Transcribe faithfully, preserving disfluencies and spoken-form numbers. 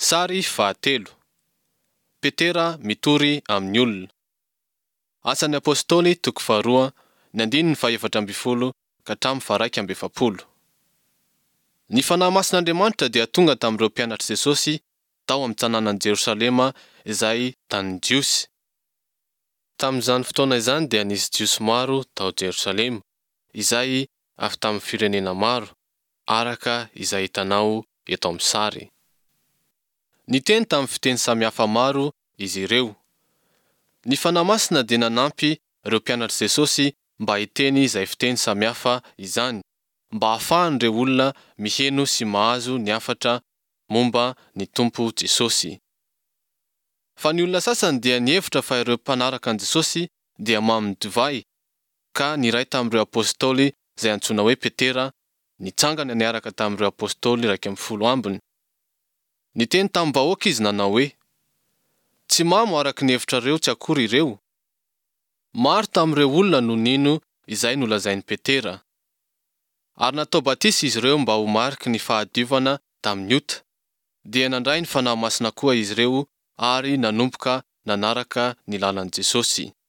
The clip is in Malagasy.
Sary fahatelo. Petera mitory amin'ny olona. Asan'ny apôstôly toko faharoa ny andininy fahaefatra amby folo ka hatramin'ny faharaika amby efapolo. Ny fanahy masin'Andriamanitra dia tonga tamin'ireo mpianatr' Jesosy tao amin'ny tanànan Jerosalema izay tanin'ny Jiosy. Tamin'izany fotoana izany dia nisy Jiosy maro tao Jerosalema izay avy tamin'ny firenena maro araka izay hitanao eto amin'ny sary. Niteny tamin'ny fiteny samihafa maro izy ireo. Ny fanahy masina dia nanampy ireo mpianatr' Jesosy mba hiteny izay fiteny samihafa izany, mba ahafahan'ireo olona miheno sy mahazo ny hafatra momba ny Tompo Jesosy. Fa ny olona sasany dia nihevitra fa ireo mpanaraka an' Jesosy dia mamy divay, ka ny iray tamin'ireo apôstôly izay antsoina hoe Petera nitsangana niaraka tamin'ireo apôstôly iraika amby folo ambiny. Niteny tamin'ny bahoaka izy nanao hoe: tsy mamo araka ny hevitrareo tsy akory ireo. Maro tamin'ireo olona no nino izay nolazain'i Petera. Ary natao batisy izy ireo mba ho mariky ny fahadiovana tamin'ny ota, dia nandray ny fanahy masina koa izy ireo ary nanomboka nanaraka ny lalan'i Jesosy.